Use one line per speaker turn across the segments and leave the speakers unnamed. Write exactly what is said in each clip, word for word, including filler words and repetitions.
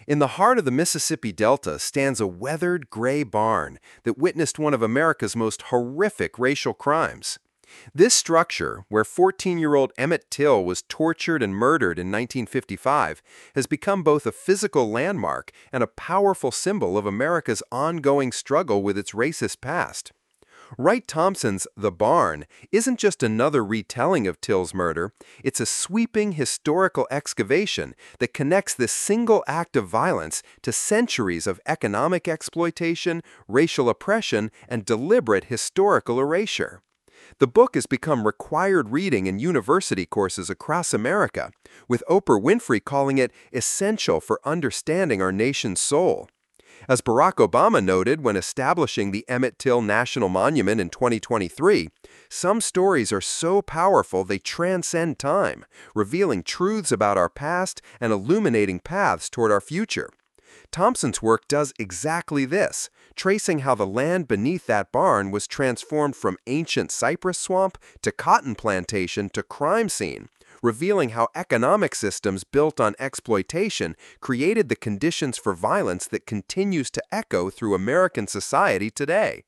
In the heart of the Mississippi Delta stands a weathered gray barn that witnessed one of America's most horrific racial crimes. This structure, where fourteen-year-old Emmett Till was tortured and murdered in nineteen fifty-five, has become both a physical landmark and a powerful symbol of America's ongoing struggle with its racist past. Wright Thompson's The Barn isn't just another retelling of Till's murder, it's a sweeping historical excavation that connects this single act of violence to centuries of economic exploitation, racial oppression, and deliberate historical erasure. The book has become required reading in university courses across America, with Oprah Winfrey calling it essential for understanding our nation's soul. As Barack Obama noted when establishing the Emmett Till National Monument in twenty twenty-three, some stories are so powerful they transcend time, revealing truths about our past and illuminating paths toward our future. Thompson's work does exactly this, tracing how the land beneath that barn was transformed from ancient cypress swamp to cotton plantation to crime scene, revealing how economic systems built on exploitation created the conditions for violence that continues to echo through American society today.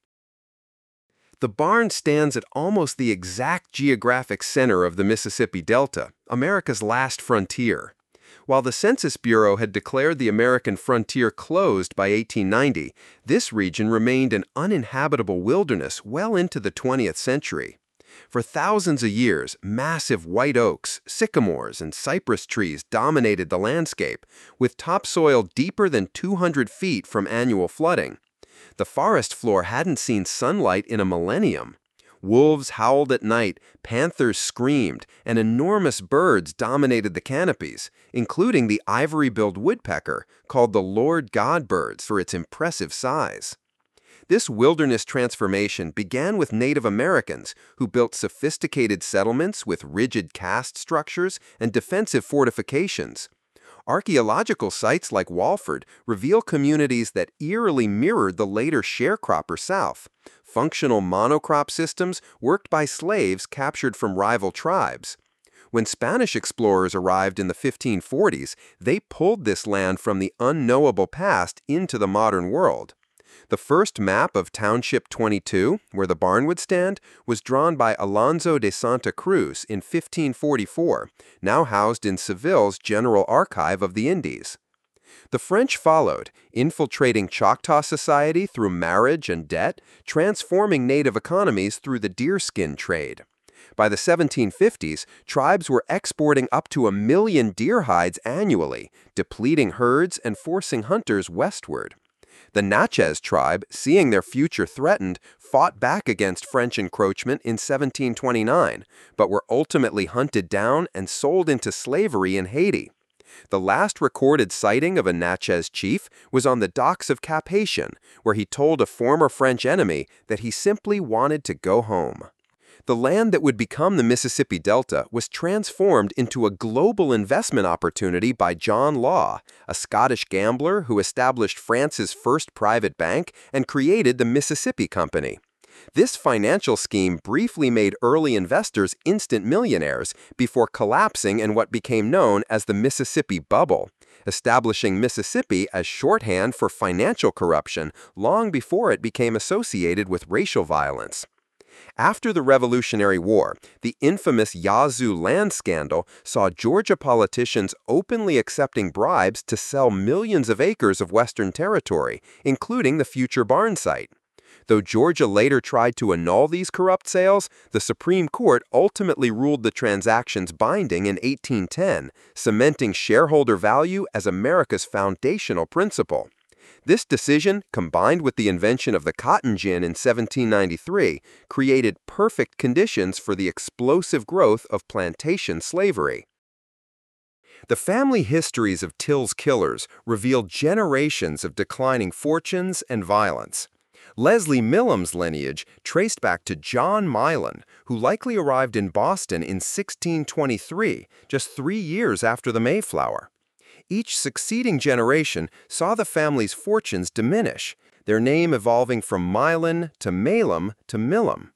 The barn stands at almost the exact geographic center of the Mississippi Delta, America's last frontier. While the Census Bureau had declared the American frontier closed by eighteen ninety, this region remained an uninhabitable wilderness well into the twentieth century. For thousands of years, massive white oaks, sycamores, and cypress trees dominated the landscape, with topsoil deeper than two hundred feet from annual flooding. The forest floor hadn't seen sunlight in a millennium. Wolves howled at night, panthers screamed, and enormous birds dominated the canopies, including the ivory-billed woodpecker, called the Lord God birds for its impressive size. This wilderness transformation began with Native Americans who built sophisticated settlements with rigid caste structures and defensive fortifications. Archaeological sites like Walford reveal communities that eerily mirrored the later sharecropper South, functional monocrop systems worked by slaves captured from rival tribes. When Spanish explorers arrived in the fifteen forties, they pulled this land from the unknowable past into the modern world. The first map of Township twenty-two, where the barn would stand, was drawn by Alonso de Santa Cruz in fifteen forty-four, now housed in Seville's General Archive of the Indies. The French followed, infiltrating Choctaw society through marriage and debt, transforming native economies through the deerskin trade. By the seventeen fifties, tribes were exporting up to a million deer hides annually, depleting herds and forcing hunters westward. The Natchez tribe, seeing their future threatened, fought back against French encroachment in seventeen twenty-nine, but were ultimately hunted down and sold into slavery in Haiti. The last recorded sighting of a Natchez chief was on the docks of Cap Haitian, where he told a former French enemy that he simply wanted to go home. The land that would become the Mississippi Delta was transformed into a global investment opportunity by John Law, a Scottish gambler who established France's first private bank and created the Mississippi Company. This financial scheme briefly made early investors instant millionaires before collapsing in what became known as the Mississippi Bubble, establishing Mississippi as shorthand for financial corruption long before it became associated with racial violence. After the Revolutionary War, the infamous Yazoo land scandal saw Georgia politicians openly accepting bribes to sell millions of acres of Western territory, including the future barn site. Though Georgia later tried to annul these corrupt sales, the Supreme Court ultimately ruled the transactions binding in eighteen ten, cementing shareholder value as America's foundational principle. This decision, combined with the invention of the cotton gin in seventeen ninety-three, created perfect conditions for the explosive growth of plantation slavery. The family histories of Till's killers reveal generations of declining fortunes and violence. Leslie Millam's lineage traced back to John Milan, who likely arrived in Boston in sixteen twenty-three, just three years after the Mayflower. Each succeeding generation saw the family's fortunes diminish, their name evolving from Milan to Malam to Millam.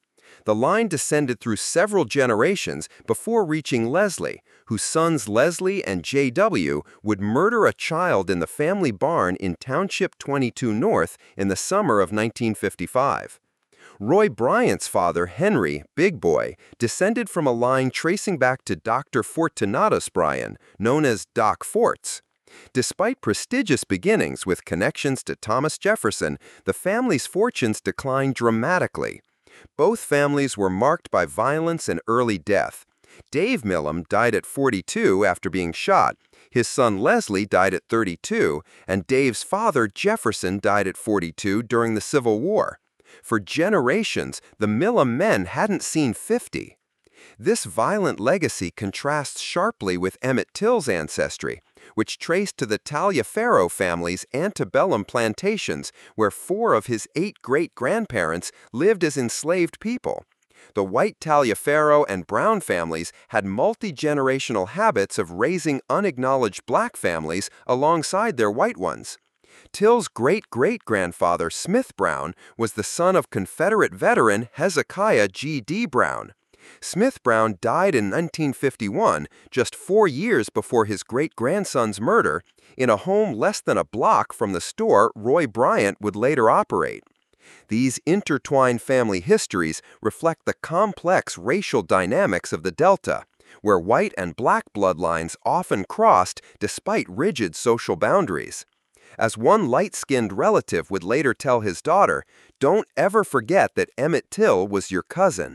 The line descended through several generations before reaching Leslie, whose sons Leslie and J W would murder a child in the family barn in Township twenty-two North in the summer of nineteen fifty-five. Roy Bryant's father, Henry, Big Boy, descended from a line tracing back to Doctor Fortunatus Bryan, known as Doc Forts. Despite prestigious beginnings with connections to Thomas Jefferson, the family's fortunes declined dramatically. Both families were marked by violence and early death. Dave Milam died at forty-two after being shot. His son Leslie died at thirty-two, and Dave's father, Jefferson, died at forty-two during the Civil War. For generations, the Milam men hadn't seen fifty. This violent legacy contrasts sharply with Emmett Till's ancestry, which traced to the Taliaferro family's antebellum plantations, where four of his eight great-grandparents lived as enslaved people. The white Taliaferro and Brown families had multi-generational habits of raising unacknowledged black families alongside their white ones. Till's great-great-grandfather, Smith Brown, was the son of Confederate veteran Hezekiah G D Brown. Smith Brown died in nineteen fifty-one, just four years before his great-grandson's murder, in a home less than a block from the store Roy Bryant would later operate. These intertwined family histories reflect the complex racial dynamics of the Delta, where white and black bloodlines often crossed despite rigid social boundaries. As one light-skinned relative would later tell his daughter, "Don't ever forget that Emmett Till was your cousin."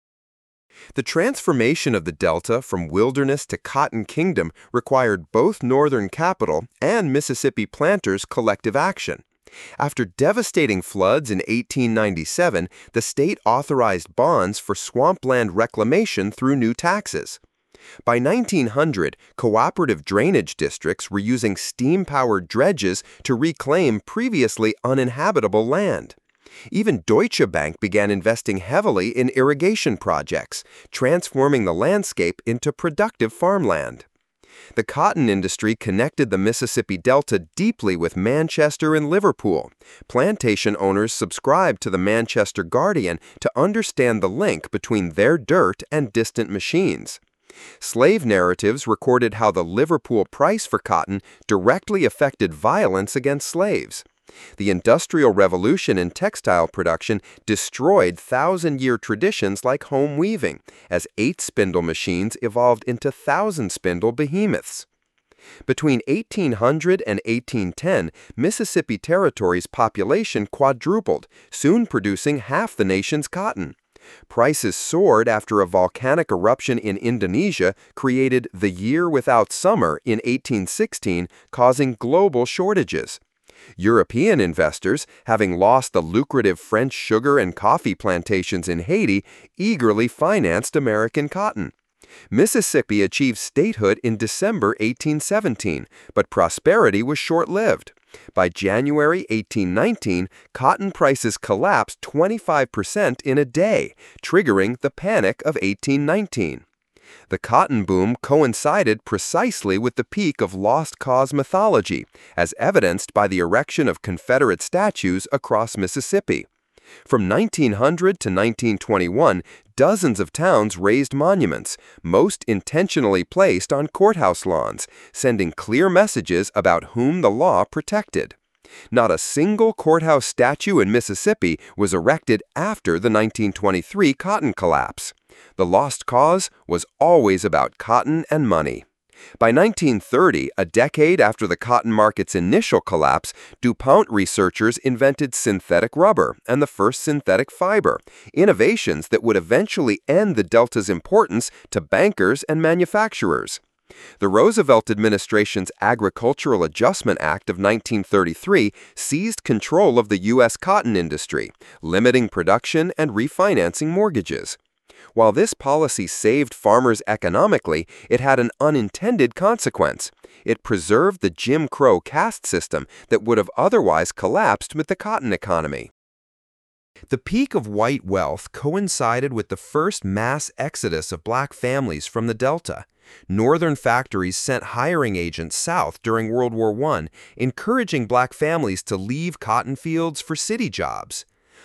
The transformation of the Delta from wilderness to cotton kingdom required both Northern capital and Mississippi planters' collective action. After devastating floods in eighteen ninety-seven, the state authorized bonds for swampland reclamation through new taxes. By nineteen hundred, cooperative drainage districts were using steam-powered dredges to reclaim previously uninhabitable land. Even Deutsche Bank began investing heavily in irrigation projects, transforming the landscape into productive farmland. The cotton industry connected the Mississippi Delta deeply with Manchester and Liverpool. Plantation owners subscribed to the Manchester Guardian to understand the link between their dirt and distant machines. Slave narratives recorded how the Liverpool price for cotton directly affected violence against slaves. The Industrial Revolution in textile production destroyed thousand-year traditions like home weaving, as eight-spindle machines evolved into thousand-spindle behemoths. Between eighteen hundred and eighteen ten, Mississippi Territory's population quadrupled, soon producing half the nation's cotton. Prices soared after a volcanic eruption in Indonesia created the Year Without Summer in eighteen sixteen, causing global shortages. European investors, having lost the lucrative French sugar and coffee plantations in Haiti, eagerly financed American cotton. Mississippi achieved statehood in December eighteen seventeen, but prosperity was short-lived. By January eighteen nineteen, cotton prices collapsed twenty-five percent in a day, triggering the Panic of eighteen nineteen. The cotton boom coincided precisely with the peak of lost cause mythology, as evidenced by the erection of Confederate statues across Mississippi. From nineteen hundred to nineteen twenty-one, dozens of towns raised monuments, most intentionally placed on courthouse lawns, sending clear messages about whom the law protected. Not a single courthouse statue in Mississippi was erected after the nineteen twenty-three cotton collapse. The lost cause was always about cotton and money. By nineteen thirty, a decade after the cotton market's initial collapse, DuPont researchers invented synthetic rubber and the first synthetic fiber, innovations that would eventually end the Delta's importance to bankers and manufacturers. The Roosevelt administration's Agricultural Adjustment Act of nineteen thirty-three seized control of the U S cotton industry, limiting production and refinancing mortgages. While this policy saved farmers economically, it had an unintended consequence. It preserved the Jim Crow caste system that would have otherwise collapsed with the cotton economy. The peak of white wealth coincided with the first mass exodus of black families from the Delta. Northern factories sent hiring agents south during World War One, encouraging black families to leave cotton fields for city jobs.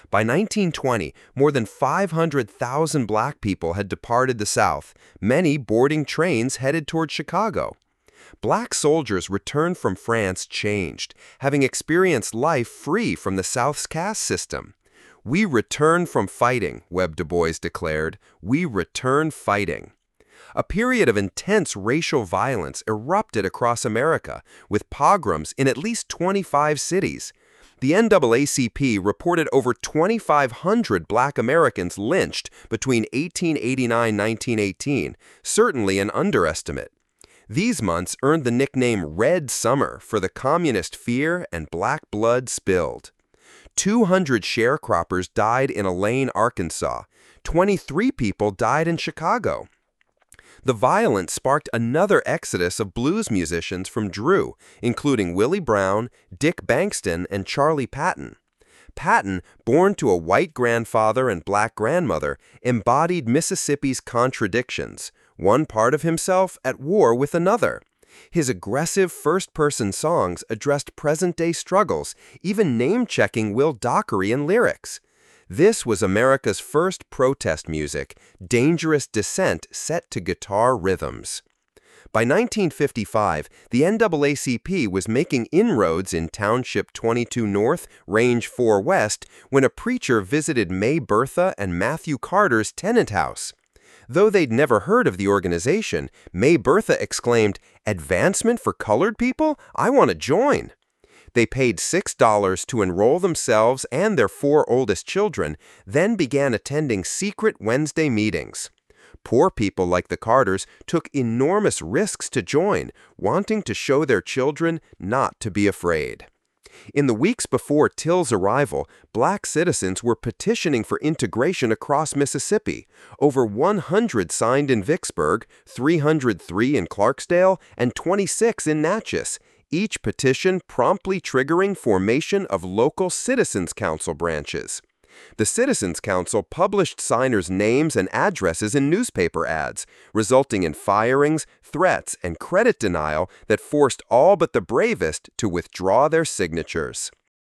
By nineteen twenty, more than five hundred thousand black people had departed the South, many boarding trains headed toward Chicago. Black soldiers returned from France changed, having experienced life free from the South's caste system. "We return from fighting," Webb Du Bois declared. "We return fighting." A period of intense racial violence erupted across America, with pogroms in at least twenty-five cities. The N double A C P reported over twenty-five hundred black Americans lynched between eighteen eighty-nine and nineteen eighteen, certainly an underestimate. These months earned the nickname Red Summer for the communist fear and black blood spilled. two hundred sharecroppers died in Elaine, Arkansas. twenty-three people died in Chicago. The violence sparked another exodus of blues musicians from Drew, including Willie Brown, Dick Bankston, and Charlie Patton. Patton, born to a white grandfather and black grandmother, embodied Mississippi's contradictions, one part of himself at war with another. His aggressive first-person songs addressed present-day struggles, even name-checking Will Dockery in lyrics. This was America's first protest music, dangerous dissent set to guitar rhythms. By nineteen fifty-five, the N double A C P was making inroads in Township twenty-two North, Range four West, when a preacher visited May Bertha and Matthew Carter's tenant house. Though they'd never heard of the organization, May Bertha exclaimed, "Advancement for colored people? I want to join." They paid six dollars to enroll themselves and their four oldest children, then began attending secret Wednesday meetings. Poor people like the Carters took enormous risks to join, wanting to show their children not to be afraid. In the weeks before Till's arrival, black citizens were petitioning for integration across Mississippi. Over one hundred signed in Vicksburg, three hundred three in Clarksdale, and twenty-six in Natchez, each petition promptly triggering formation of local Citizens Council branches. The Citizens Council published signers' names and addresses in newspaper ads, resulting in firings, threats, and credit denial that forced all but the bravest to withdraw their signatures.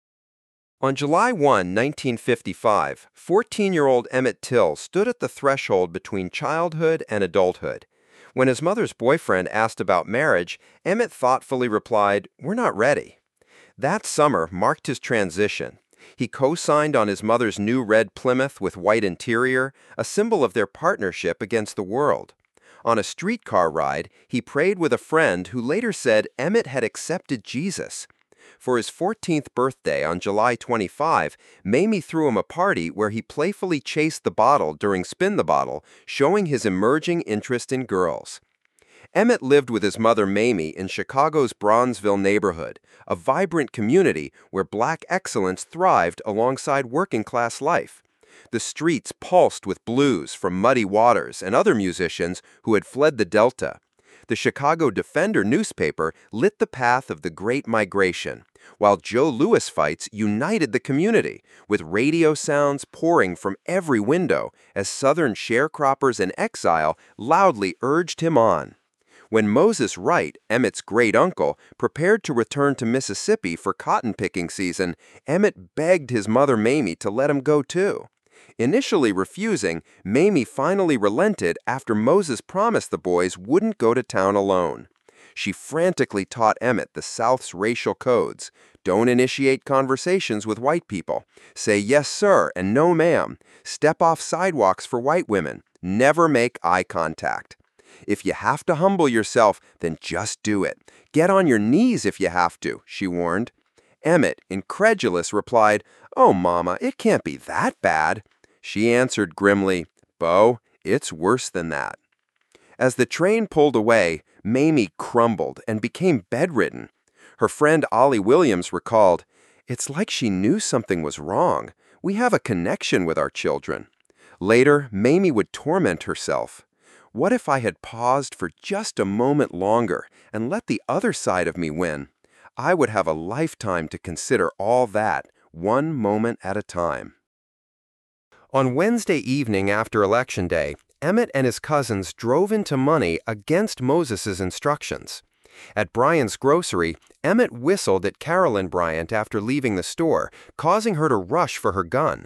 On July first, nineteen fifty-five, fourteen-year-old Emmett Till stood at the threshold between childhood and adulthood. When his mother's boyfriend asked about marriage, Emmett thoughtfully replied, "We're not ready." That summer marked his transition. He co-signed on his mother's new red Plymouth with white interior, a symbol of their partnership against the world. On a streetcar ride, he prayed with a friend who later said Emmett had accepted Jesus. For his fourteenth birthday on July twenty-fifth, Mamie threw him a party where he playfully chased the bottle during Spin the Bottle, showing his emerging interest in girls. Emmett lived with his mother Mamie in Chicago's Bronzeville neighborhood, a vibrant community where black excellence thrived alongside working-class life. The streets pulsed with blues from Muddy Waters and other musicians who had fled the Delta. The Chicago Defender newspaper lit the path of the Great Migration, while Joe Louis fights united the community, with radio sounds pouring from every window as Southern sharecroppers in exile loudly urged him on. When Moses Wright, Emmett's great-uncle, prepared to return to Mississippi for cotton-picking season, Emmett begged his mother Mamie to let him go too. Initially refusing, Mamie finally relented after Moses promised the boys wouldn't go to town alone. She frantically taught Emmett the South's racial codes. Don't initiate conversations with white people. Say yes, sir, and no, ma'am. Step off sidewalks for white women. Never make eye contact. If you have to humble yourself, then just do it. Get on your knees if you have to, she warned. Emmett, incredulous, replied, "Oh, Mama, it can't be that bad." She answered grimly, "Bo, it's worse than that." As the train pulled away, Mamie crumbled and became bedridden. Her friend Ollie Williams recalled, "It's like she knew something was wrong. We have a connection with our children." Later, Mamie would torment herself. What if I had paused for just a moment longer and let the other side of me win? I would have a lifetime to consider all that, one moment at a time. On Wednesday evening after Election Day, Emmett and his cousins drove into money against Moses's instructions. At Bryant's grocery, Emmett whistled at Carolyn Bryant after leaving the store, causing her to rush for her gun.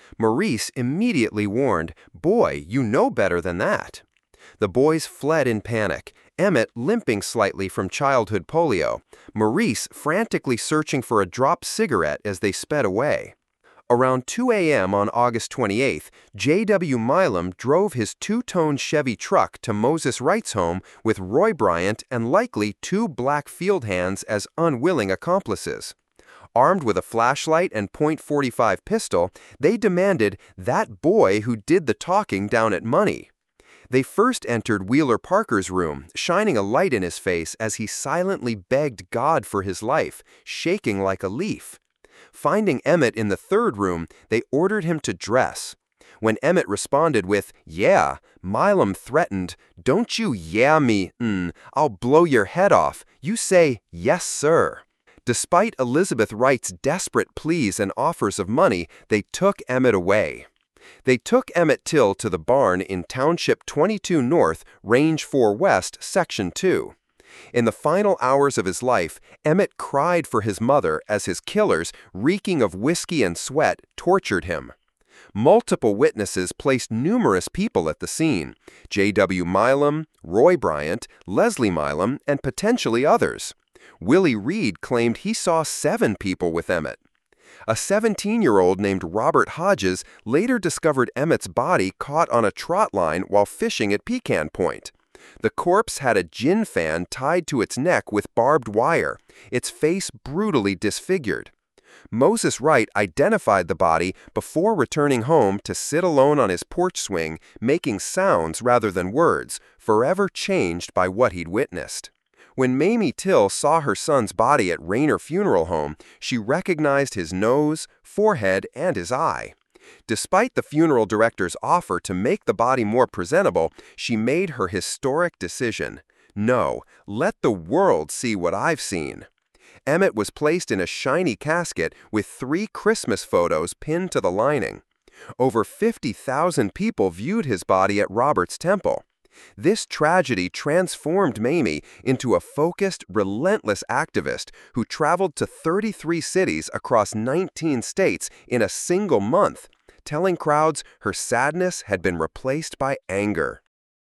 Maurice immediately warned, "Boy, you know better than that." The boys fled in panic, Emmett limping slightly from childhood polio, Maurice frantically searching for a dropped cigarette as they sped away. Around two a m on August twenty-eighth, J W Milam drove his two-tone Chevy truck to Moses Wright's home with Roy Bryant and likely two black field hands as unwilling accomplices. Armed with a flashlight and point four five pistol, they demanded that boy who did the talking down at Money. They first entered Wheeler Parker's room, shining a light in his face as he silently begged God for his life, shaking like a leaf. Finding Emmett in the third room, they ordered him to dress. When Emmett responded with, "Yeah," Milam threatened, "Don't you yeah me, mm, I'll blow your head off. You say, 'Yes, sir.'" Despite Elizabeth Wright's desperate pleas and offers of money, they took Emmett away. They took Emmett Till to the barn in Township twenty-two North, Range four West, Section two. In the final hours of his life, Emmett cried for his mother as his killers, reeking of whiskey and sweat, tortured him. Multiple witnesses placed numerous people at the scene: J W Milam, Roy Bryant, Leslie Milam, and potentially others. Willie Reed claimed he saw seven people with Emmett. A seventeen-year-old named Robert Hodges later discovered Emmett's body caught on a trot line while fishing at Pecan Point. The corpse had a gin fan tied to its neck with barbed wire, its face brutally disfigured. Moses Wright identified the body before returning home to sit alone on his porch swing, making sounds rather than words, forever changed by what he'd witnessed. When Mamie Till saw her son's body at Rayner Funeral Home, she recognized his nose, forehead, and his eye. Despite the funeral director's offer to make the body more presentable, she made her historic decision. "No, let the world see what I've seen." Emmett was placed in a shiny casket with three Christmas photos pinned to the lining. Over fifty thousand people viewed his body at Robert's Temple. This tragedy transformed Mamie into a focused, relentless activist who traveled to thirty-three cities across nineteen states in a single month, telling crowds her sadness had been replaced by anger.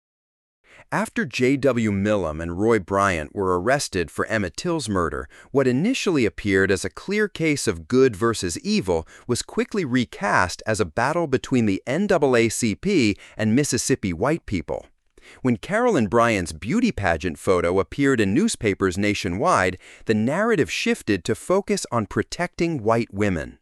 After J W Milam and Roy Bryant were arrested for Emmett Till's murder, what initially appeared as a clear case of good versus evil was quickly recast as a battle between the N double A C P and Mississippi white people. When Carolyn Bryant's beauty pageant photo appeared in newspapers nationwide, the narrative shifted to focus on protecting white women.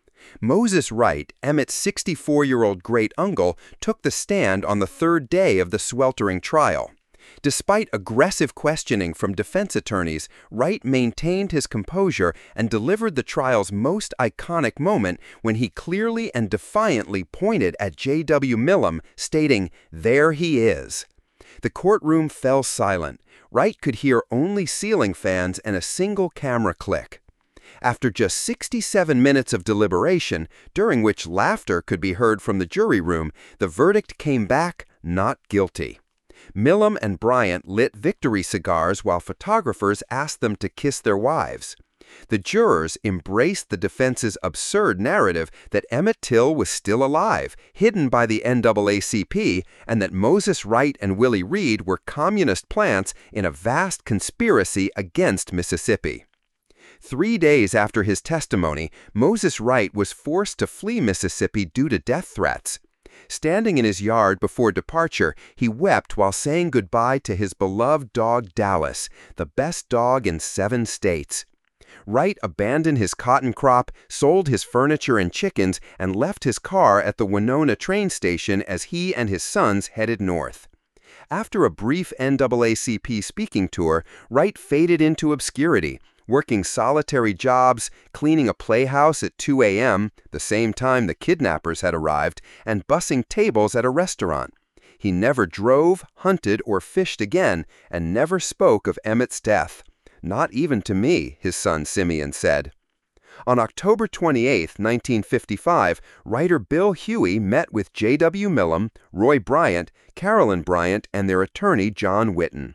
Moses Wright, Emmett's sixty-four-year-old great-uncle, took the stand on the third day of the sweltering trial. Despite aggressive questioning from defense attorneys, Wright maintained his composure and delivered the trial's most iconic moment when he clearly and defiantly pointed at J W Milam, stating, "There he is." The courtroom fell silent. Wright could hear only ceiling fans and a single camera click. After just sixty-seven minutes of deliberation, during which laughter could be heard from the jury room, the verdict came back not guilty. Milam and Bryant lit victory cigars while photographers asked them to kiss their wives. The jurors embraced the defense's absurd narrative that Emmett Till was still alive, hidden by the N double A C P, and that Moses Wright and Willie Reed were communist plants in a vast conspiracy against Mississippi. Three days after his testimony, Moses Wright was forced to flee Mississippi due to death threats. Standing in his yard before departure, he wept while saying goodbye to his beloved dog Dallas, the best dog in seven states. Wright abandoned his cotton crop, sold his furniture and chickens, and left his car at the Winona train station as he and his sons headed north. After a brief N double A C P speaking tour, Wright faded into obscurity, working solitary jobs, cleaning a playhouse at two a m, the same time the kidnappers had arrived, and bussing tables at a restaurant. He never drove, hunted, or fished again, and never spoke of Emmett's death. "Not even to me," his son Simeon said. On October twenty-eighth, nineteen fifty-five, writer Bill Huey met with J W Milam, Roy Bryant, Carolyn Bryant, and their attorney John Whitten.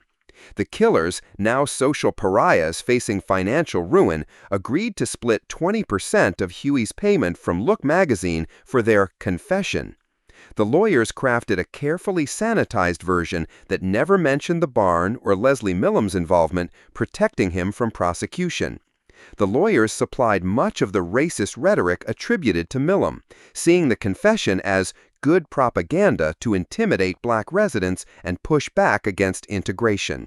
The killers, now social pariahs facing financial ruin, agreed to split twenty percent of Huey's payment from Look magazine for their confession. The lawyers crafted a carefully sanitized version that never mentioned the barn or Leslie Millam's involvement, protecting him from prosecution. The lawyers supplied much of the racist rhetoric attributed to Millam, seeing the confession as good propaganda to intimidate black residents and push back against integration.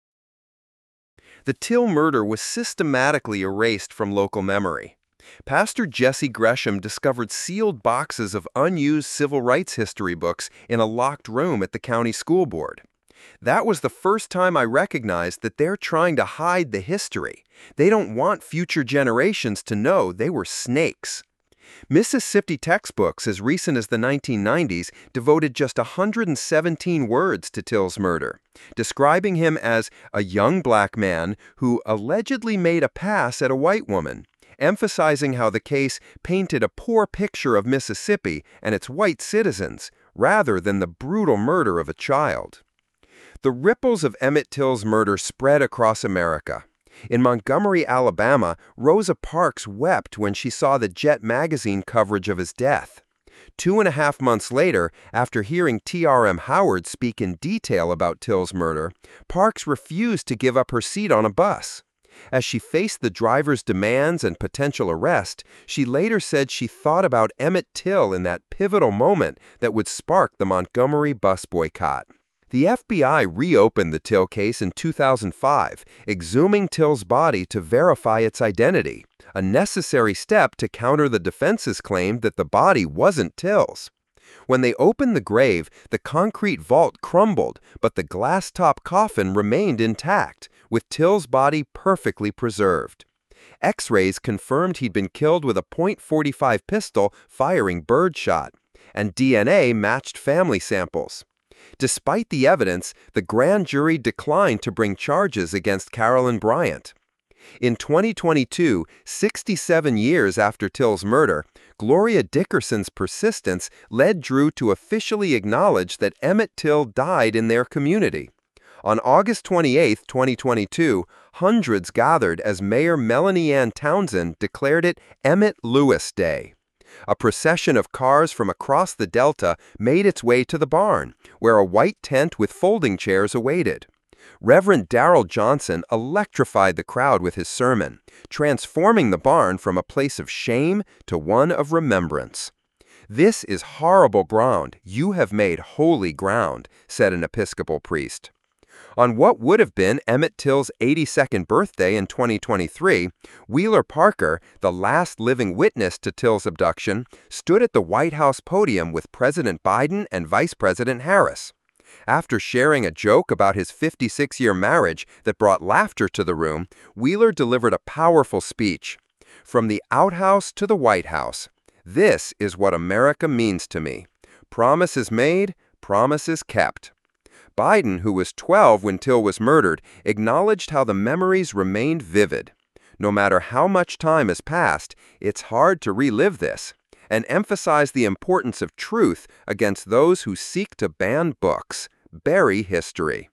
The Till murder was systematically erased from local memory. Pastor Jesse Gresham discovered sealed boxes of unused civil rights history books in a locked room at the county school board. That was the first time I recognized that they're trying to hide the history. They don't want future generations to know they were snakes. Mississippi textbooks as recent as the nineteen nineties devoted just one hundred seventeen words to Till's murder, describing him as a young black man who allegedly made a pass at a white woman, emphasizing how the case painted a poor picture of Mississippi and its white citizens, rather than the brutal murder of a child. The ripples of Emmett Till's murder spread across America. In Montgomery, Alabama, Rosa Parks wept when she saw the Jet magazine coverage of his death. Two and a half months later, after hearing T R M Howard speak in detail about Till's murder, Parks refused to give up her seat on a bus. As she faced the driver's demands and potential arrest, she later said she thought about Emmett Till in that pivotal moment that would spark the Montgomery bus boycott. The F B I reopened the Till case in two thousand five, exhuming Till's body to verify its identity, a necessary step to counter the defense's claim that the body wasn't Till's. When they opened the grave, the concrete vault crumbled, but the glass-top coffin remained intact, with Till's body perfectly preserved. X-rays confirmed he'd been killed with a point four five pistol firing birdshot, and D N A matched family samples. Despite the evidence, the grand jury declined to bring charges against Carolyn Bryant. In twenty twenty-two, sixty-seven years after Till's murder, Gloria Dickerson's persistence led Drew to officially acknowledge that Emmett Till died in their community. On August twenty-eighth, twenty twenty-two, hundreds gathered as Mayor Melanie Ann Townsend declared it Emmett Lewis Day. A procession of cars from across the Delta made its way to the barn, where a white tent with folding chairs awaited. Reverend Darrell Johnson electrified the crowd with his sermon, transforming the barn from a place of shame to one of remembrance. "This is horrible ground you have made holy ground," said an Episcopal priest. On what would have been Emmett Till's eighty-second birthday in twenty twenty-three, Wheeler Parker, the last living witness to Till's abduction, stood at the White House podium with President Biden and Vice President Harris. After sharing a joke about his fifty-six-year marriage that brought laughter to the room, Wheeler delivered a powerful speech. "From the outhouse to the White House, this is what America means to me. Promises made, promises kept." Biden, who was twelve when Till was murdered, acknowledged how the memories remained vivid. "No matter how much time has passed, it's hard to relive this," and emphasized the importance of truth against those who seek to ban books, bury history.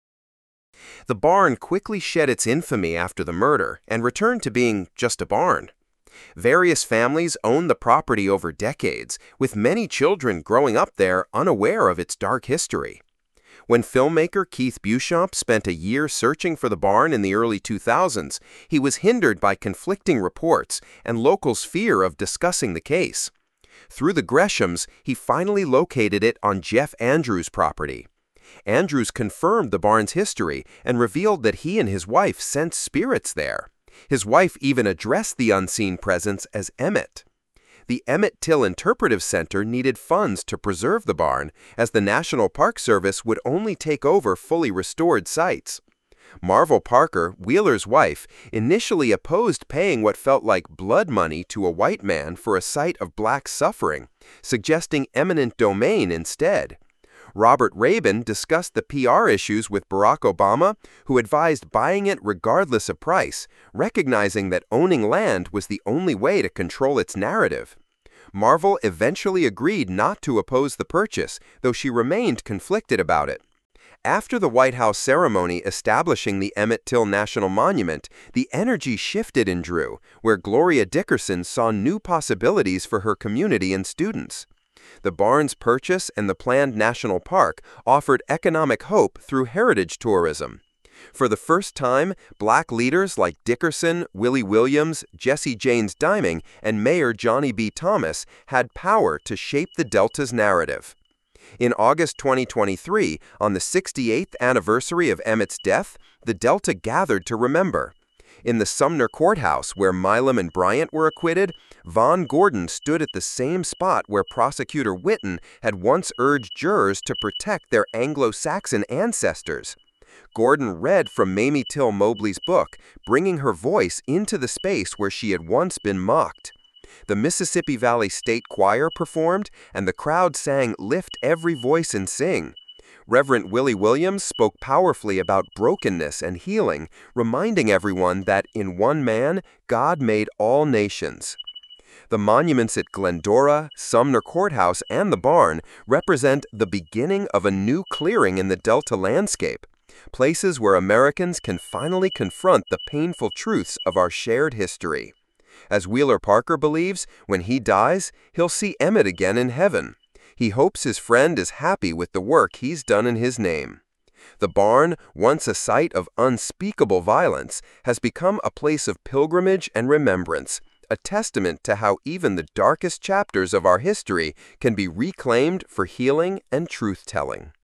The barn quickly shed its infamy after the murder and returned to being just a barn. Various families owned the property over decades, with many children growing up there unaware of its dark history. When filmmaker Keith Beauchamp spent a year searching for the barn in the early two thousands, he was hindered by conflicting reports and locals' fear of discussing the case. Through the Greshams, he finally located it on Jeff Andrews' property. Andrews confirmed the barn's history and revealed that he and his wife sensed spirits there. His wife even addressed the unseen presence as Emmett. The Emmett Till Interpretive Center needed funds to preserve the barn, as the National Park Service would only take over fully restored sites. Marvel Parker, Wheeler's wife, initially opposed paying what felt like blood money to a white man for a site of black suffering, suggesting eminent domain instead. Robert Rabin discussed the P R issues with Barack Obama, who advised buying it regardless of price, recognizing that owning land was the only way to control its narrative. Marvel eventually agreed not to oppose the purchase, though she remained conflicted about it. After the White House ceremony establishing the Emmett Till National Monument, the energy shifted in Drew, where Gloria Dickerson saw new possibilities for her community and students. The barn's purchase and the planned national park offered economic hope through heritage tourism. For the first time, black leaders like Dickerson, Willie Williams, Jesse James Diming, and Mayor Johnny B. Thomas had power to shape the Delta's narrative. In August twenty twenty-three, on the sixty-eighth anniversary of Emmett's death, the Delta gathered to remember. In the Sumner Courthouse, where Milam and Bryant were acquitted, Vaughn Gordon stood at the same spot where Prosecutor Whitten had once urged jurors to protect their Anglo-Saxon ancestors. Gordon read from Mamie Till Mobley's book, bringing her voice into the space where she had once been mocked. The Mississippi Valley State Choir performed, and the crowd sang "Lift Every Voice and Sing." Reverend Willie Williams spoke powerfully about brokenness and healing, reminding everyone that in one man, God made all nations. The monuments at Glendora, Sumner Courthouse, and the barn represent the beginning of a new clearing in the Delta landscape, places where Americans can finally confront the painful truths of our shared history. As Wheeler Parker believes, when he dies, he'll see Emmett again in heaven. He hopes his friend is happy with the work he's done in his name. The barn, once a site of unspeakable violence, has become a place of pilgrimage and remembrance, a testament to how even the darkest chapters of our history can be reclaimed for healing and truth-telling.